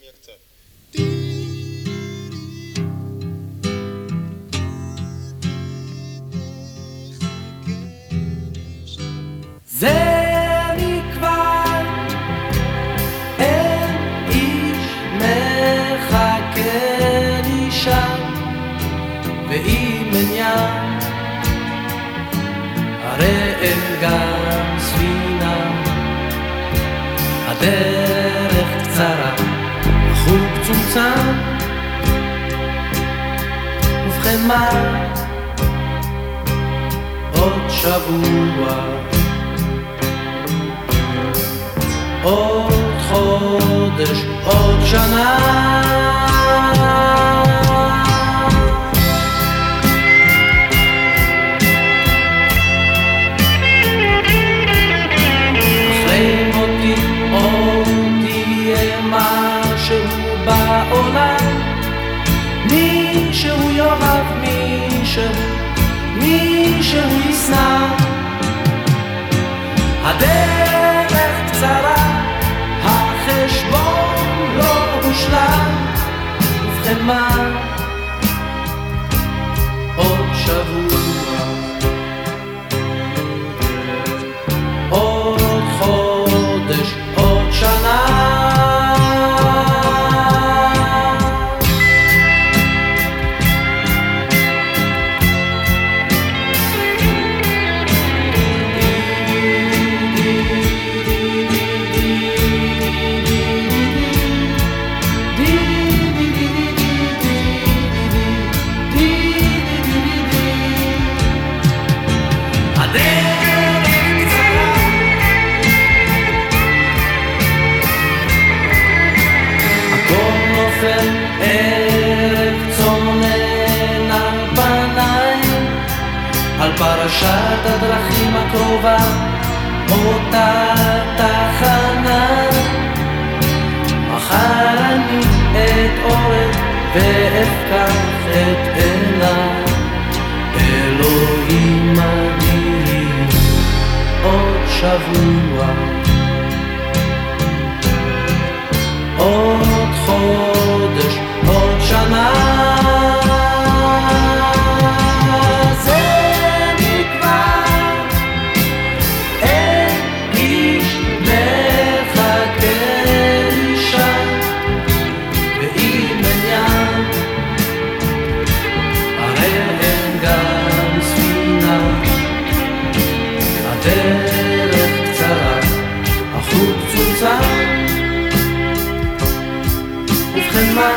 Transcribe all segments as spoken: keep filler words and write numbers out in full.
נשמיע קצת. זה מכבר אין איש מחכה לי שם, ואם אין ים הרי אין גם ספינה. הדרך קצרה, החוג צומצם, ובכן מה? עוד שבוע, עוד חודש, עוד שנה. אחרי מותי עוד תהיה משהו בעולם, מישהו יאהב מישהו, מישהו ישנא. הדרך קצרה, החשבון לא הושלם, ובכן מה? עוד שבוע, עוד חודש, עוד שנה. ערב צונן על פניים, על פרשת הדרכים הקרובה, אותה תחנה. מחר אני אתעורר ואפקח את עיניי, אלוהים אדירים, עוד שבוע, עוד חודש, עוד שנה. זה מכבר אין איש מחכה לי שם, ואם אין ים הרי אין גם ספינה. הדרך קצרה, החוג צומצם, ובכן מה?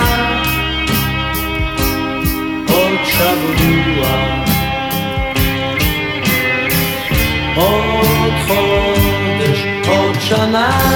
עוד שבוע, עוד חודש, עוד שנה.